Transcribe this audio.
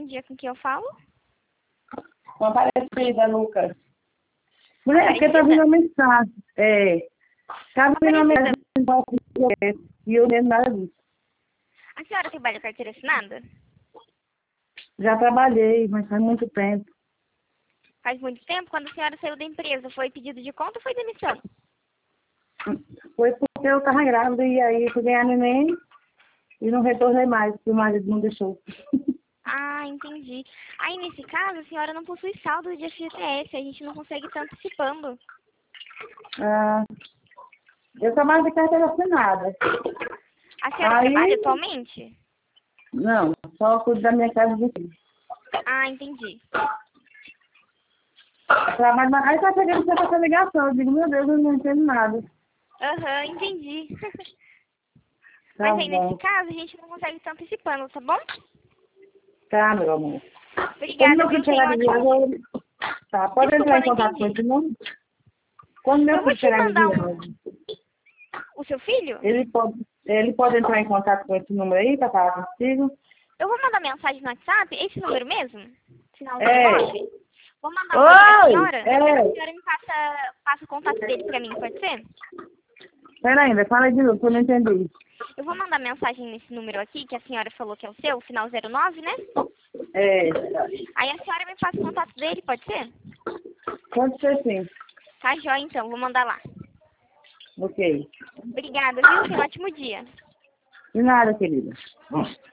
bom dia, com quem eu falo? Com a Aparecida, Lucas. Mulher, porque tá Aparecida? vindo uma mensagem. Tá vindo uma Aparecida, mensagem e eu nem nada disso. a senhora trabalha carteira assinada? Já trabalhei, mas faz muito tempo. Faz muito tempo, quando a senhora saiu da empresa, foi pedido de conta ou foi demissão? Foi porque eu tava grávida e aí fui ganhar neném e não retornei mais, porque o marido não deixou. Ah, entendi. Aí, nesse caso, a senhora não possui saldo de FGTS, a gente não consegue estar antecipando. Ah, eu trabalho de carteira assinada. A senhora Aí, trabalha atualmente? não, só cuido da minha casa de filho. Ah, entendi. Trabalho, mas aí tá chegando essa ligação. Eu digo, meu Deus, eu não entendo nada. Aham, entendi. Tá Mas aí, nesse bom. caso, a gente não consegue estar antecipando, tá bom? Tá, meu amor. Quando Obrigada, meu viu? filho Tenha chegar um de ótimo... viagem, tá, pode Desculpa, entrar eu em não contato com entendi. esse número? Quando meu Eu vou filho te chegar de mandar viagem, o seu filho? ele pode entrar em contato com esse número aí pra falar contigo? Eu vou mandar mensagem no WhatsApp, esse número mesmo? Final É. 09? Vou mandar um aqui pra Oi! senhora, depois a É. senhora me passa o contato dele pra mim, pode ser? Pera ainda, fala de novo, que eu não entendi. Eu vou mandar mensagem nesse número aqui, que a senhora falou que é o seu, final 09, né? É. Aí a senhora me passa o contato dele, pode ser? Pode ser sim. Tá jóia, então, vou mandar lá. Ok. Obrigada, viu? Tenha um ótimo dia. De nada, querida.